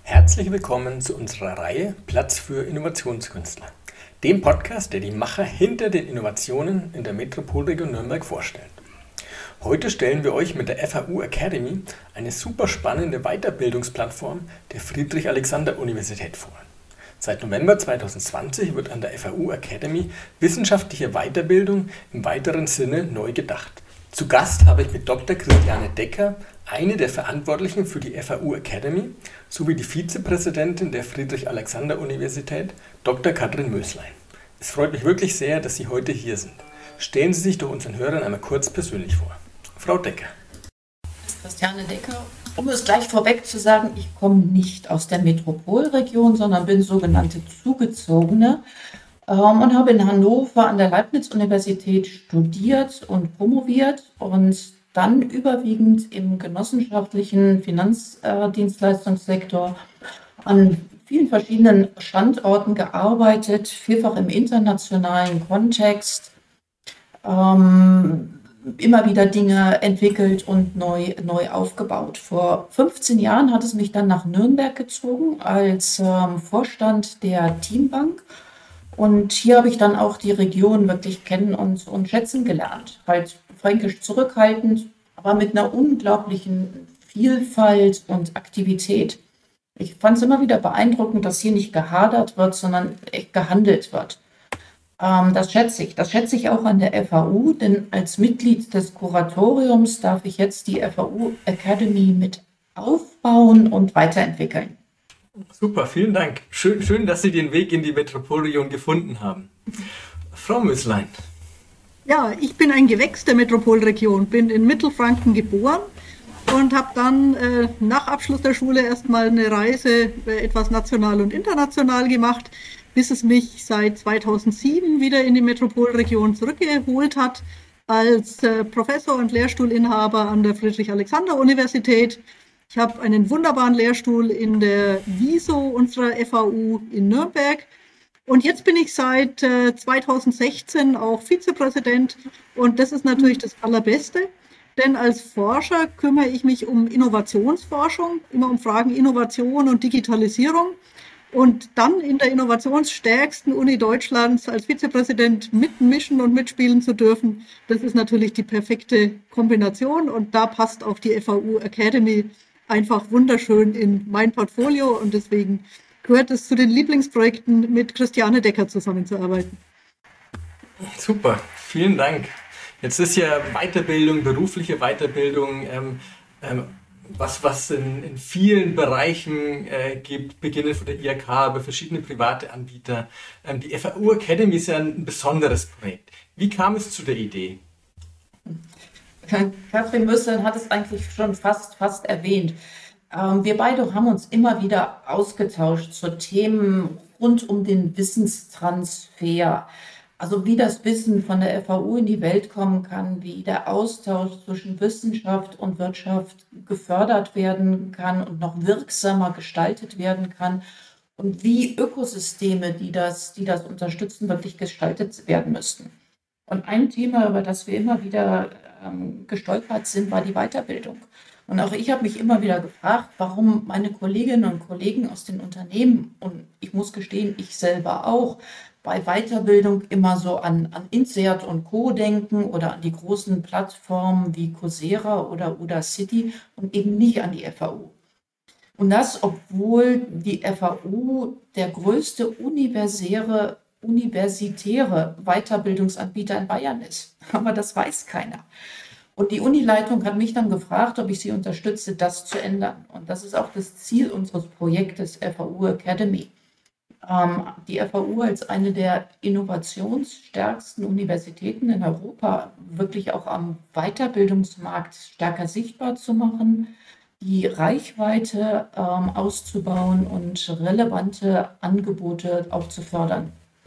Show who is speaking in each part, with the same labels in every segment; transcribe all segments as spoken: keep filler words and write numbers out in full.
Speaker 1: Herzlich willkommen zu unserer Reihe Platz für Innovationskünstler, dem Podcast, der die Macher hinter den Innovationen in der Metropolregion Nürnberg vorstellt. Heute stellen wir euch mit der F A U Academy eine super spannende Weiterbildungsplattform der Friedrich-Alexander-Universität vor. Seit November zweitausendzwanzig wird an der F A U Academy wissenschaftliche Weiterbildung im weiteren Sinne neu gedacht. Zu Gast habe ich mit Doktor Christiane Decker, eine der Verantwortlichen für die F A U Academy, sowie die Vizepräsidentin der Friedrich-Alexander-Universität, Doktor Katrin Möslein. Es freut mich wirklich sehr, dass Sie heute hier sind. Stellen Sie sich doch unseren Hörern einmal kurz persönlich vor. Frau Decker.
Speaker 2: Christiane Decker. Um es gleich vorweg zu sagen, ich komme nicht aus der Metropolregion, sondern bin sogenannte Zugezogene ähm, und habe in Hannover an der Leibniz-Universität studiert und promoviert und dann überwiegend im genossenschaftlichen Finanzdienstleistungssektor an vielen verschiedenen Standorten gearbeitet, vielfach im internationalen Kontext, ähm, immer wieder Dinge entwickelt und neu, neu aufgebaut. Vor fünfzehn Jahren hat es mich dann nach Nürnberg gezogen als ähm, Vorstand der Teambank. Und hier habe ich dann auch die Region wirklich kennen und, und schätzen gelernt. Halt fränkisch zurückhaltend, aber mit einer unglaublichen Vielfalt und Aktivität. Ich fand es immer wieder beeindruckend, dass hier nicht gehadert wird, sondern echt gehandelt wird. Ähm, das schätze ich. Das schätze ich auch an der F A U, denn als Mitglied des Kuratoriums darf ich jetzt die F A U Academy mit aufbauen und weiterentwickeln.
Speaker 1: Super, vielen Dank. Schön, schön, dass Sie den Weg in die Metropolregion gefunden haben. Frau Möslein.
Speaker 3: Ja, ich bin ein Gewächs der Metropolregion, bin in Mittelfranken geboren und habe dann äh, nach Abschluss der Schule erstmal eine Reise äh, etwas national und international gemacht, bis es mich seit zweitausendsieben wieder in die Metropolregion zurückgeholt hat als äh, Professor und Lehrstuhlinhaber an der Friedrich-Alexander-Universität. Ich habe einen wunderbaren Lehrstuhl in der W I S O unserer F A U in Nürnberg. Und jetzt bin ich seit äh, zweitausendsechzehn auch Vizepräsident und das ist natürlich das Allerbeste, denn als Forscher kümmere ich mich um Innovationsforschung, immer um Fragen Innovation und Digitalisierung und dann in der innovationsstärksten Uni Deutschlands als Vizepräsident mitmischen und mitspielen zu dürfen, das ist natürlich die perfekte Kombination und da passt auch die F A U Academy einfach wunderschön in mein Portfolio und deswegen gehört es zu den Lieblingsprojekten, mit Christiane Decker zusammenzuarbeiten.
Speaker 1: Super, vielen Dank. Jetzt ist ja Weiterbildung, berufliche Weiterbildung, ähm, ähm, was, was in, in vielen Bereichen äh, gibt, beginnend von der I H K über verschiedene private Anbieter. Ähm, die F A U Academy ist ja ein besonderes Projekt. Wie kam es zu der Idee?
Speaker 2: Katrin Möslein hat es eigentlich schon fast, fast erwähnt. Wir beide haben uns immer wieder ausgetauscht zu Themen rund um den Wissenstransfer. Also wie das Wissen von der F A U in die Welt kommen kann, wie der Austausch zwischen Wissenschaft und Wirtschaft gefördert werden kann und noch wirksamer gestaltet werden kann und wie Ökosysteme, die das, die das unterstützen, wirklich gestaltet werden müssten. Und ein Thema, über das wir immer wieder ähm, gestolpert sind, war die Weiterbildung. Und auch ich habe mich immer wieder gefragt, warum meine Kolleginnen und Kollegen aus den Unternehmen, und ich muss gestehen, ich selber auch, bei Weiterbildung immer so an, an Insert und Co. denken oder an die großen Plattformen wie Coursera oder Udacity und eben nicht an die F A U. Und das, obwohl die F A U der größte universitäre, universitäre Weiterbildungsanbieter in Bayern ist. Aber das weiß keiner. Und die Unileitung hat mich dann gefragt, ob ich sie unterstütze, das zu ändern. Und das ist auch das Ziel unseres Projektes F A U Academy. Ähm, die F A U als eine der innovationsstärksten Universitäten in Europa wirklich auch am Weiterbildungsmarkt stärker sichtbar zu machen, die Reichweite ähm, auszubauen und relevante Angebote auch zu fördern.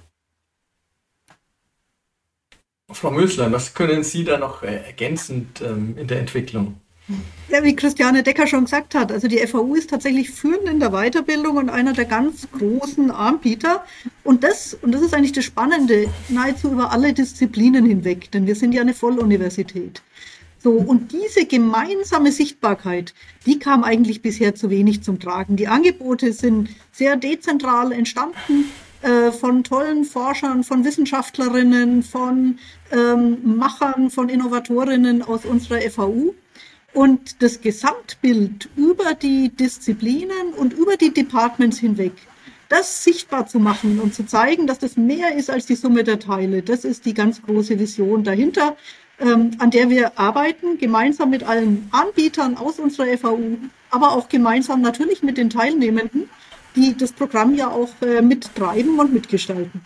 Speaker 1: Frau Möslein, was können Sie da noch ergänzend ähm, in der Entwicklung?
Speaker 3: Ja, wie Christiane Decker schon gesagt hat, also die F A U ist tatsächlich führend in der Weiterbildung und einer der ganz großen Anbieter. Und das, und das ist eigentlich das Spannende, nahezu über alle Disziplinen hinweg, denn wir sind ja eine Volluniversität. So, und diese gemeinsame Sichtbarkeit, die kam eigentlich bisher zu wenig zum Tragen. Die Angebote sind sehr dezentral entstanden, äh, von tollen Forschern, von Wissenschaftlerinnen, von ähm, Machern, von Innovatorinnen aus unserer F A U. Und das Gesamtbild über die Disziplinen und über die Departments hinweg, das sichtbar zu machen und zu zeigen, dass das mehr ist als die Summe der Teile, das ist die ganz große Vision dahinter, ähm, an der wir arbeiten, gemeinsam mit allen Anbietern aus unserer F A U, aber auch gemeinsam natürlich mit den Teilnehmenden, die das Programm ja auch äh, mittreiben und mitgestalten.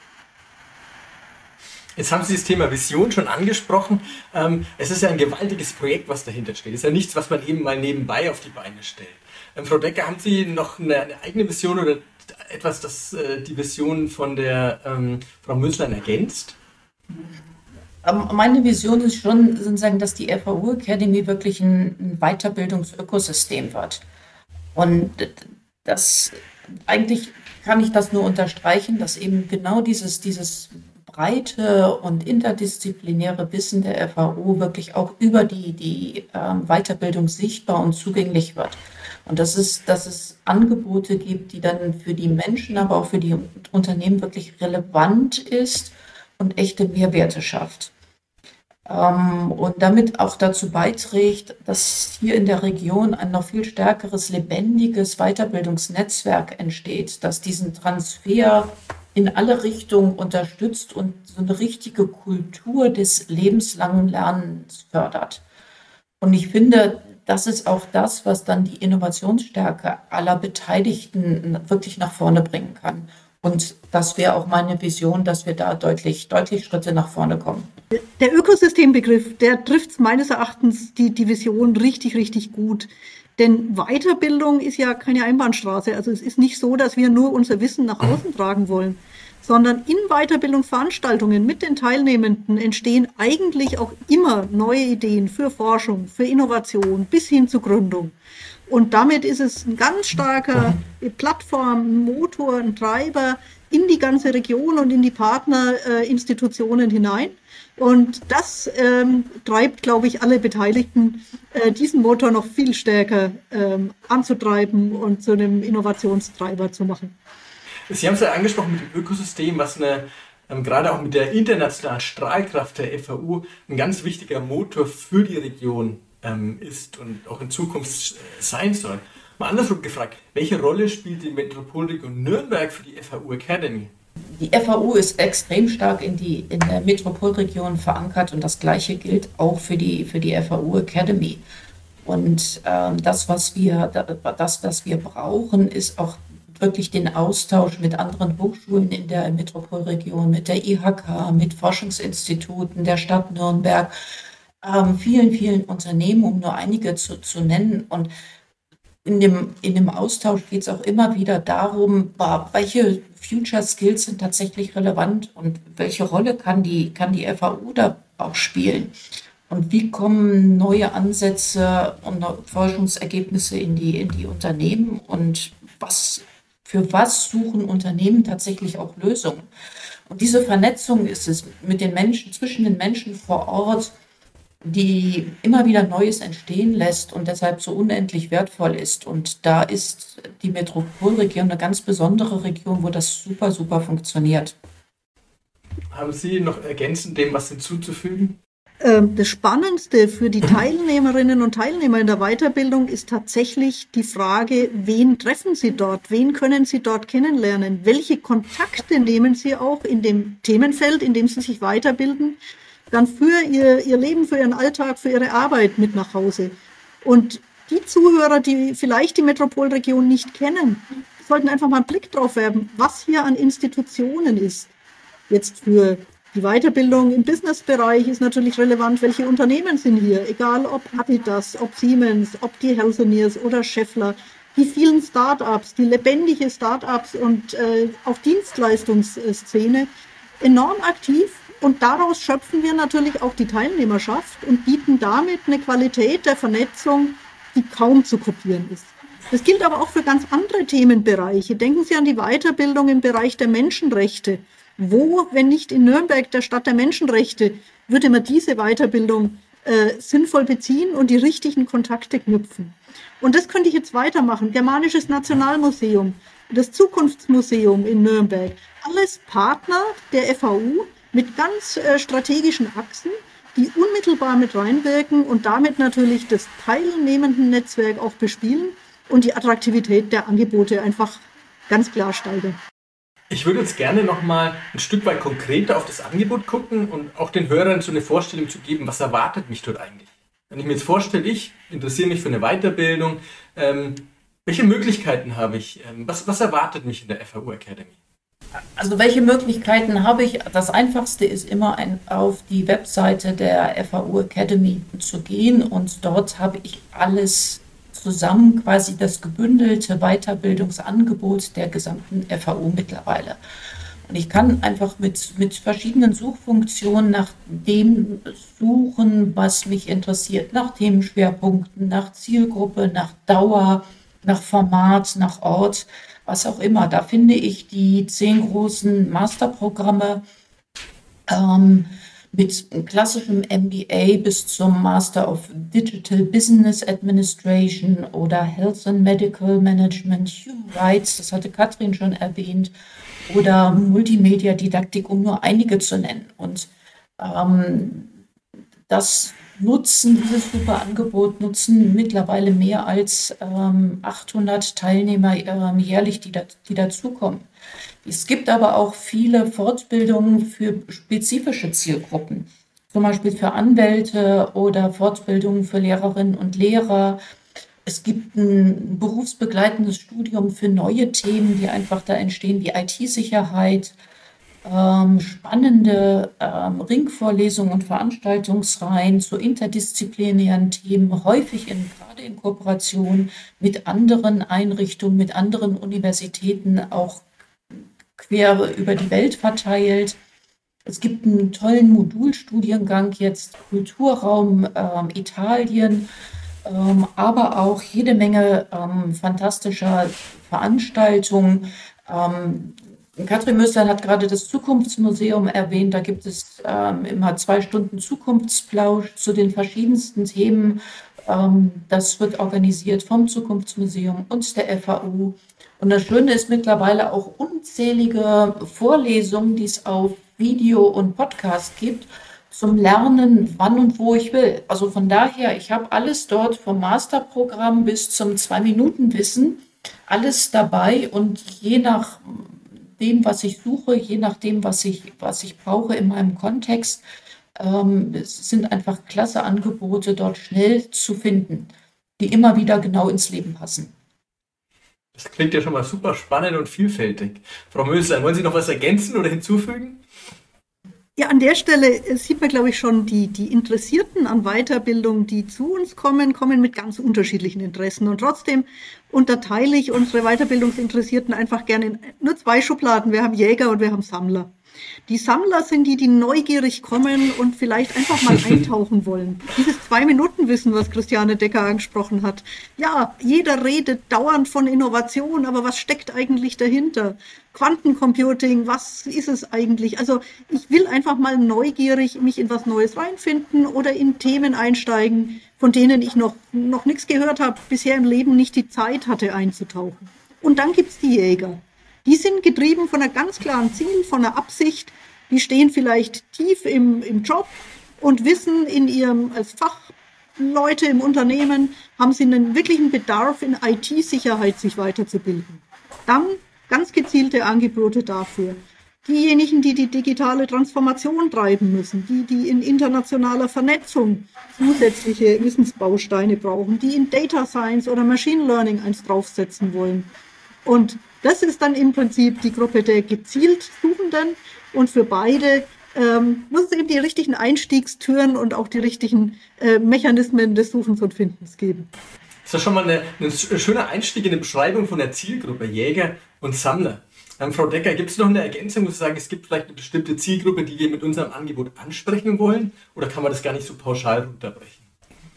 Speaker 1: Jetzt haben Sie das Thema Vision schon angesprochen. Ähm, es ist ja ein gewaltiges Projekt, was dahinter steht. Es ist ja nichts, was man eben mal nebenbei auf die Beine stellt. Ähm, Frau Decker, haben Sie noch eine, eine eigene Vision oder etwas, das äh, die Vision von der ähm, Frau Möslein ergänzt?
Speaker 2: Ähm, meine Vision ist schon, sozusagen, dass die F A U Academy wirklich ein, ein Weiterbildungsökosystem wird. Und das eigentlich kann ich das nur unterstreichen, dass eben genau dieses, dieses breite und interdisziplinäre Wissen der F A U wirklich auch über die, die ähm, Weiterbildung sichtbar und zugänglich wird. Und dass es, dass es Angebote gibt, die dann für die Menschen, aber auch für die Unternehmen wirklich relevant ist und echte Mehrwerte schafft. Ähm, und damit auch dazu beiträgt, dass hier in der Region ein noch viel stärkeres, lebendiges Weiterbildungsnetzwerk entsteht, das diesen Transfer in alle Richtungen unterstützt und so eine richtige Kultur des lebenslangen Lernens fördert. Und ich finde, das ist auch das, was dann die Innovationsstärke aller Beteiligten wirklich nach vorne bringen kann. Und das wäre auch meine Vision, dass wir da deutlich, deutlich Schritte nach vorne kommen.
Speaker 3: Der Ökosystembegriff, der trifft meines Erachtens die, die Vision richtig, richtig gut. Denn Weiterbildung ist ja keine Einbahnstraße. Also es ist nicht so, dass wir nur unser Wissen nach außen tragen wollen, sondern in Weiterbildungsveranstaltungen mit den Teilnehmenden entstehen eigentlich auch immer neue Ideen für Forschung, für Innovation bis hin zur Gründung. Und damit ist es ein ganz starker Plattform, ein Motor, ein Treiber in die ganze Region und in die Partnerinstitutionen hinein. Und das ähm, treibt, glaube ich, alle Beteiligten, äh, diesen Motor noch viel stärker ähm, anzutreiben und zu einem Innovationstreiber zu machen.
Speaker 1: Sie haben es ja angesprochen mit dem Ökosystem, was eine, ähm, gerade auch mit der internationalen Strahlkraft der F A U ein ganz wichtiger Motor für die Region ähm, ist und auch in Zukunft sein soll. Mal andersrum gefragt, welche Rolle spielt die Metropolregion Nürnberg für die F A U Academy?
Speaker 2: Die F A U ist extrem stark in, die, in der Metropolregion verankert und das Gleiche gilt auch für die, für die F A U Academy. Und ähm, das, was wir, das, was wir brauchen, ist auch wirklich den Austausch mit anderen Hochschulen in der Metropolregion, mit der I H K, mit Forschungsinstituten der Stadt Nürnberg, ähm, vielen, vielen Unternehmen, um nur einige zu, zu nennen. Und in dem, in dem Austausch geht es auch immer wieder darum, welche Future Skills sind tatsächlich relevant und welche Rolle kann die, kann die F A U da auch spielen. Und wie kommen neue Ansätze und Forschungsergebnisse in die, in die Unternehmen und was, für was suchen Unternehmen tatsächlich auch Lösungen? Und diese Vernetzung ist es mit den Menschen, zwischen den Menschen vor Ort, die immer wieder Neues entstehen lässt und deshalb so unendlich wertvoll ist. Und da ist die Metropolregion eine ganz besondere Region, wo das super, super funktioniert.
Speaker 1: Haben Sie noch ergänzend dem was hinzuzufügen?
Speaker 3: Das Spannendste für die Teilnehmerinnen und Teilnehmer in der Weiterbildung ist tatsächlich die Frage, wen treffen Sie dort? Wen können Sie dort kennenlernen? Welche Kontakte nehmen Sie auch in dem Themenfeld, in dem Sie sich weiterbilden, dann für ihr, ihr Leben, für ihren Alltag, für ihre Arbeit mit nach Hause? Und die Zuhörer, die vielleicht die Metropolregion nicht kennen, sollten einfach mal einen Blick drauf werfen, was hier an Institutionen ist. Jetzt für die Weiterbildung im Businessbereich ist natürlich relevant, welche Unternehmen sind hier, egal ob Adidas, ob Siemens, ob die Healthineers oder Schaeffler, die vielen Start-ups, die lebendige Start-ups und äh, auch Dienstleistungsszene enorm aktiv. Und daraus schöpfen wir natürlich auch die Teilnehmerschaft und bieten damit eine Qualität der Vernetzung, die kaum zu kopieren ist. Das gilt aber auch für ganz andere Themenbereiche. Denken Sie an die Weiterbildung im Bereich der Menschenrechte. Wo, wenn nicht in Nürnberg, der Stadt der Menschenrechte, würde man diese Weiterbildung äh, sinnvoll beziehen und die richtigen Kontakte knüpfen. Und das könnte ich jetzt weitermachen. Germanisches Nationalmuseum, das Zukunftsmuseum in Nürnberg, alles Partner der F A U mit ganz äh, strategischen Achsen, die unmittelbar mit reinwirken und damit natürlich das teilnehmenden Netzwerk auch bespielen und die Attraktivität der Angebote einfach ganz klar steigern.
Speaker 1: Ich würde jetzt gerne noch mal ein Stück weit konkreter auf das Angebot gucken und auch den Hörern so eine Vorstellung zu geben, was erwartet mich dort eigentlich. Wenn ich mir jetzt vorstelle, ich interessiere mich für eine Weiterbildung, ähm, welche Möglichkeiten habe ich? Ähm, was, was erwartet mich in der F A U Academy?
Speaker 2: Also welche Möglichkeiten habe ich? Das Einfachste ist immer ein, auf die Webseite der F A U Academy zu gehen und dort habe ich alles zusammen, quasi das gebündelte Weiterbildungsangebot der gesamten F A U mittlerweile. Und ich kann einfach mit, mit verschiedenen Suchfunktionen nach dem suchen, was mich interessiert, nach Themenschwerpunkten, nach Zielgruppe, nach Dauer, nach Format, nach Ort, was auch immer. Da finde ich die zehn großen Masterprogramme ähm, mit klassischem M B A bis zum Master of Digital Business Administration oder Health and Medical Management, Human Rights, das hatte Katrin schon erwähnt, oder Multimedia-Didaktik, um nur einige zu nennen. Und ähm, das nutzen, dieses super Angebot nutzen mittlerweile mehr als ähm, achthundert Teilnehmer ähm, jährlich, die, da, die dazukommen. Es gibt aber auch viele Fortbildungen für spezifische Zielgruppen, zum Beispiel für Anwälte oder Fortbildungen für Lehrerinnen und Lehrer. Es gibt ein berufsbegleitendes Studium für neue Themen, die einfach da entstehen, wie I T-Sicherheit, ähm, spannende ähm, Ringvorlesungen und Veranstaltungsreihen zu interdisziplinären Themen, häufig in, gerade in Kooperation mit anderen Einrichtungen, mit anderen Universitäten, auch quer über die Welt verteilt. Es gibt einen tollen Modulstudiengang jetzt, Kulturraum ähm, Italien, ähm, aber auch jede Menge ähm, fantastischer Veranstaltungen. Ähm, Katrin Müsslein hat gerade das Zukunftsmuseum erwähnt. Da gibt es ähm, immer zwei Stunden Zukunftsplausch zu den verschiedensten Themen. Ähm, das wird organisiert vom Zukunftsmuseum und der F A U. Und das Schöne ist mittlerweile auch unzählige Vorlesungen, die es auf Video und Podcast gibt, zum Lernen, wann und wo ich will. Also von daher, ich habe alles dort vom Masterprogramm bis zum Zwei-Minuten-Wissen, alles dabei und je nach dem, was ich suche, je nachdem, was ich, was ich brauche in meinem Kontext, ähm, es sind einfach klasse Angebote dort schnell zu finden, die immer wieder genau ins Leben passen.
Speaker 1: Das klingt ja schon mal super spannend und vielfältig. Frau Möslein, wollen Sie noch was ergänzen oder hinzufügen?
Speaker 3: Ja, an der Stelle sieht man, glaube ich, schon, die, die Interessierten an Weiterbildung, die zu uns kommen, kommen mit ganz unterschiedlichen Interessen. Und trotzdem unterteile ich unsere Weiterbildungsinteressierten einfach gerne in nur zwei Schubladen. Wir haben Jäger und wir haben Sammler. Die Sammler sind die, die neugierig kommen und vielleicht einfach mal eintauchen wollen. Dieses Zwei-Minuten-Wissen, was Christiane Decker angesprochen hat. Ja, jeder redet dauernd von Innovation, aber was steckt eigentlich dahinter? Quantencomputing, was ist es eigentlich? Also ich will einfach mal neugierig mich in was Neues reinfinden oder in Themen einsteigen, von denen ich noch, noch nichts gehört habe, bisher im Leben nicht die Zeit hatte einzutauchen. Und dann gibt's die Jäger. Die sind getrieben von einer ganz klaren Ziel, von einer Absicht. Die stehen vielleicht tief im, im Job und wissen in ihrem, als Fachleute im Unternehmen, haben sie einen wirklichen Bedarf in I T-Sicherheit, sich weiterzubilden. Dann ganz gezielte Angebote dafür. Diejenigen, die die digitale Transformation treiben müssen, die, die in internationaler Vernetzung zusätzliche Wissensbausteine brauchen, die in Data Science oder Machine Learning eins draufsetzen wollen. Und das ist dann im Prinzip die Gruppe der gezielt Suchenden und für beide ähm, muss es eben die richtigen Einstiegstüren und auch die richtigen äh, Mechanismen des Suchens und Findens geben.
Speaker 1: Das ist schon mal eine, ein schöner Einstieg in die Beschreibung von der Zielgruppe, Jäger und Sammler. Ähm, Frau Decker, gibt es noch eine Ergänzung, wo Sie sagen, es gibt vielleicht eine bestimmte Zielgruppe, die wir mit unserem Angebot ansprechen wollen? Oder kann man das gar nicht so pauschal runterbrechen?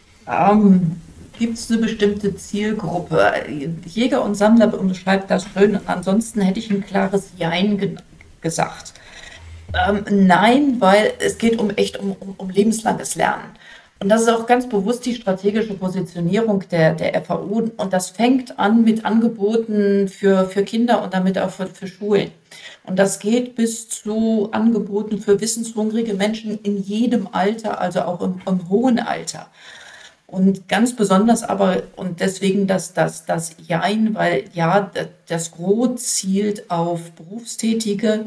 Speaker 2: Um. Gibt es eine bestimmte Zielgruppe? Jäger und Sammler beschreibt das schön. Ansonsten hätte ich ein klares Jein ge- gesagt. Ähm, nein, weil es geht um echt um, um, um lebenslanges Lernen. Und das ist auch ganz bewusst die strategische Positionierung der, der F A U. Und das fängt an mit Angeboten für, für Kinder und damit auch für, für Schulen. Und das geht bis zu Angeboten für wissenshungrige Menschen in jedem Alter, also auch im, im hohen Alter. Und ganz besonders aber, und deswegen das, das, das Jein, weil ja, das Gros zielt auf Berufstätige.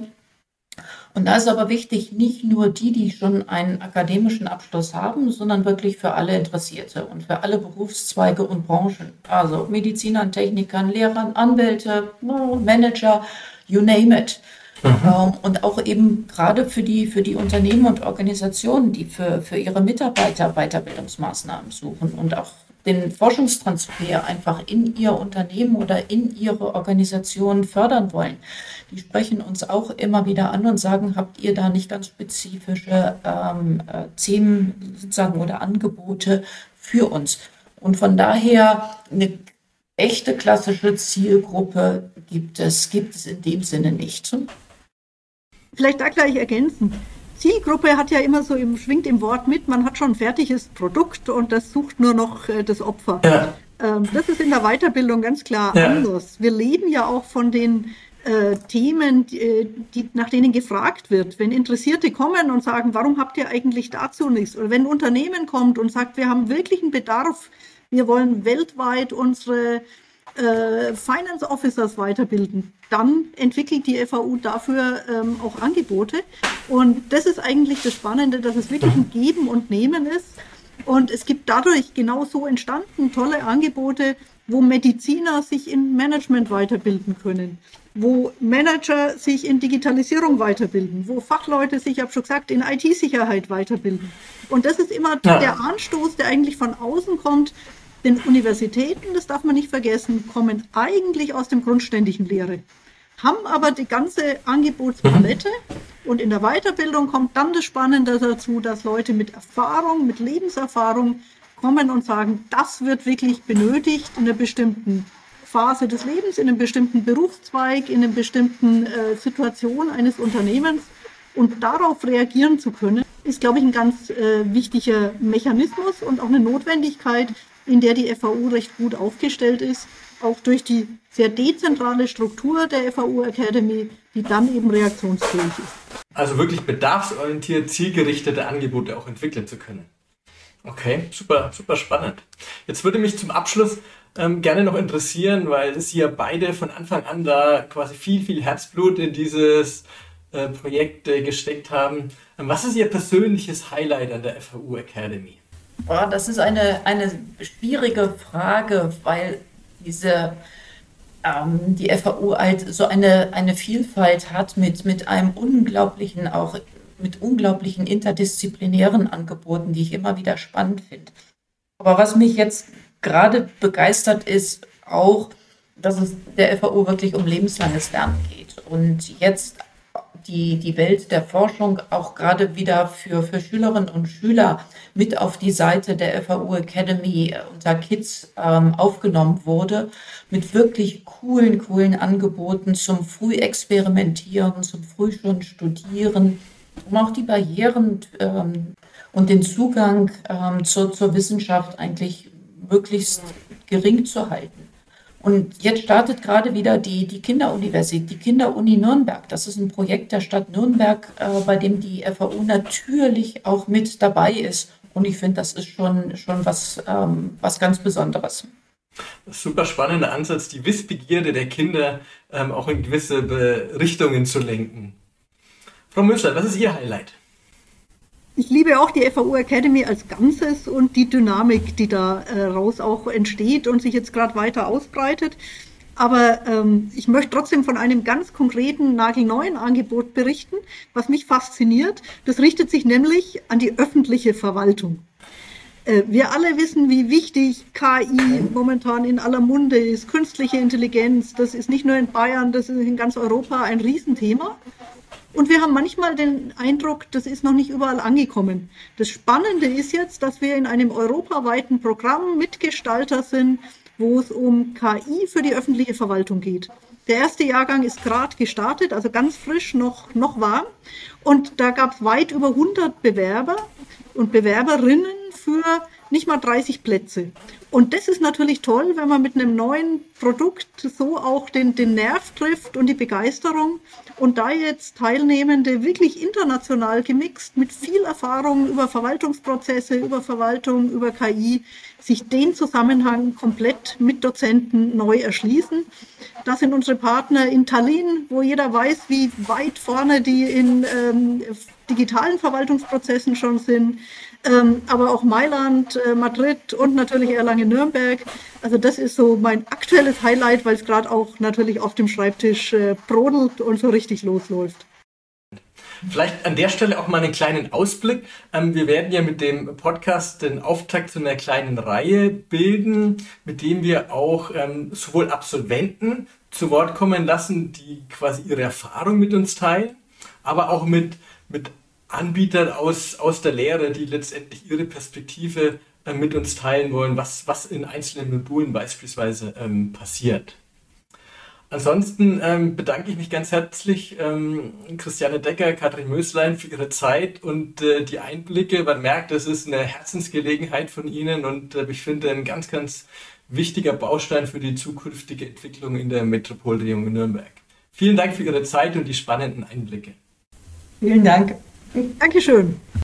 Speaker 2: Und da ist aber wichtig, nicht nur die, die schon einen akademischen Abschluss haben, sondern wirklich für alle Interessierte und für alle Berufszweige und Branchen. Also Medizinern, Technikern, Lehrern, Anwälte, Manager, you name it. Mhm. Und auch eben gerade für die, für die Unternehmen und Organisationen, die für, für ihre Mitarbeiter Weiterbildungsmaßnahmen suchen und auch den Forschungstransfer einfach in ihr Unternehmen oder in ihre Organisation fördern wollen. Die sprechen uns auch immer wieder an und sagen, habt ihr da nicht ganz spezifische ähm, äh, Themen sozusagen oder Angebote für uns? Und von daher eine echte klassische Zielgruppe gibt es, gibt es in dem Sinne nicht.
Speaker 3: Vielleicht da gleich ergänzen. Zielgruppe hat ja immer so im, schwingt im Wort mit, man hat schon ein fertiges Produkt und das sucht nur noch äh, das Opfer. Ja. Ähm, das ist in der Weiterbildung ganz klar ja. anders. Wir leben ja auch von den äh, Themen, die, die, nach denen gefragt wird. Wenn Interessierte kommen und sagen, warum habt ihr eigentlich dazu nichts? Oder wenn ein Unternehmen kommt und sagt, wir haben wirklich einen Bedarf, wir wollen weltweit unsere äh, Finance Officers weiterbilden, dann entwickelt die F A U dafür ähm, auch Angebote. Und das ist eigentlich das Spannende, dass es wirklich ein Geben und Nehmen ist. Und es gibt dadurch genau so entstanden tolle Angebote, wo Mediziner sich in Management weiterbilden können, wo Manager sich in Digitalisierung weiterbilden, wo Fachleute sich, ich habe schon gesagt, in I T-Sicherheit weiterbilden. Und das ist immer ja. der Anstoß, der eigentlich von außen kommt. Denn Universitäten, das darf man nicht vergessen, kommen eigentlich aus dem grundständigen Lehre, haben aber die ganze Angebotspalette und in der Weiterbildung kommt dann das Spannende dazu, dass Leute mit Erfahrung, mit Lebenserfahrung kommen und sagen, das wird wirklich benötigt in einer bestimmten Phase des Lebens, in einem bestimmten Berufszweig, in einer bestimmten äh, Situation eines Unternehmens und darauf reagieren zu können, ist, glaube ich, ein ganz äh, wichtiger Mechanismus und auch eine Notwendigkeit, in der die F A U recht gut aufgestellt ist, auch durch die sehr dezentrale Struktur der F A U Academy, die dann eben reaktionsfähig ist.
Speaker 1: Also wirklich bedarfsorientiert, zielgerichtete Angebote auch entwickeln zu können. Okay, super, super spannend. Jetzt würde mich zum Abschluss ähm, gerne noch interessieren, weil Sie ja beide von Anfang an da quasi viel, viel Herzblut in dieses äh, Projekt äh, gesteckt haben. Was ist Ihr persönliches Highlight an der F A U Academy?
Speaker 2: Oh, das ist eine, eine schwierige Frage, weil diese, ähm, die F A U halt so eine, eine Vielfalt hat mit, mit einem unglaublichen, auch mit unglaublichen interdisziplinären Angeboten, die ich immer wieder spannend finde. Aber was mich jetzt gerade begeistert, ist auch, dass es der F A U wirklich um lebenslanges Lernen geht. Und jetzt die, die Welt der Forschung auch gerade wieder für, für Schülerinnen und Schüler mit auf die Seite der F A U Academy unter Kids ähm, aufgenommen wurde, mit wirklich coolen, coolen Angeboten zum Frühexperimentieren, zum früh schon Studieren, um auch die Barrieren ähm, und den Zugang ähm, zur, zur Wissenschaft eigentlich möglichst gering zu halten. Und jetzt startet gerade wieder die, die Kinderuniversität, die Kinderuni Nürnberg. Das ist ein Projekt der Stadt Nürnberg, äh, bei dem die F A U natürlich auch mit dabei ist. Und ich finde, das ist schon, schon was, ähm, was ganz Besonderes.
Speaker 1: Super spannender Ansatz, die Wissbegierde der Kinder ähm, auch in gewisse Richtungen zu lenken. Frau Münster, was ist Ihr Highlight?
Speaker 3: Ich liebe auch die F A U Academy als Ganzes und die Dynamik, die da äh, raus auch entsteht und sich jetzt gerade weiter ausbreitet. Aber ähm, ich möchte trotzdem von einem ganz konkreten, nagelneuen Angebot berichten, was mich fasziniert. Das richtet sich nämlich an die öffentliche Verwaltung. Äh, wir alle wissen, wie wichtig K I momentan in aller Munde ist. Künstliche Intelligenz, das ist nicht nur in Bayern, das ist in ganz Europa ein Riesenthema. Und wir haben manchmal den Eindruck, das ist noch nicht überall angekommen. Das Spannende ist jetzt, dass wir in einem europaweiten Programm Mitgestalter sind, wo es um K I für die öffentliche Verwaltung geht. Der erste Jahrgang ist gerade gestartet, also ganz frisch, noch, noch warm. Und da gab es weit über hundert Bewerber und Bewerberinnen für nicht mal dreißig Plätze. Und das ist natürlich toll, wenn man mit einem neuen Produkt so auch den, den Nerv trifft und die Begeisterung. Und da jetzt Teilnehmende wirklich international gemixt mit viel Erfahrung über Verwaltungsprozesse, über Verwaltung, über K I, sich den Zusammenhang komplett mit Dozenten neu erschließen. Das sind unsere Partner in Tallinn, wo jeder weiß, wie weit vorne die in ähm, digitalen Verwaltungsprozessen schon sind. Ähm, aber auch Mailand, äh, Madrid und natürlich Erlangen-Nürnberg. Also das ist so mein aktuelles Highlight, weil es gerade auch natürlich auf dem Schreibtisch äh, brodelt und so richtig losläuft.
Speaker 1: Vielleicht an der Stelle auch mal einen kleinen Ausblick. Ähm, wir werden ja mit dem Podcast den Auftakt zu einer kleinen Reihe bilden, mit dem wir auch ähm, sowohl Absolventen zu Wort kommen lassen, die quasi ihre Erfahrung mit uns teilen, aber auch mit, mit Anbietern aus, aus der Lehre, die letztendlich ihre Perspektive äh, mit uns teilen wollen, was, was in einzelnen Modulen beispielsweise ähm, passiert. Ansonsten ähm, bedanke ich mich ganz herzlich ähm, Christiane Decker, Katrin Möslein für ihre Zeit und äh, die Einblicke. Man merkt, das ist eine Herzensgelegenheit von Ihnen und äh, ich finde ein ganz, ganz wichtiger Baustein für die zukünftige Entwicklung in der Metropolregion Nürnberg. Vielen Dank für Ihre Zeit und die spannenden Einblicke.
Speaker 2: Vielen Dank.
Speaker 3: Dankeschön.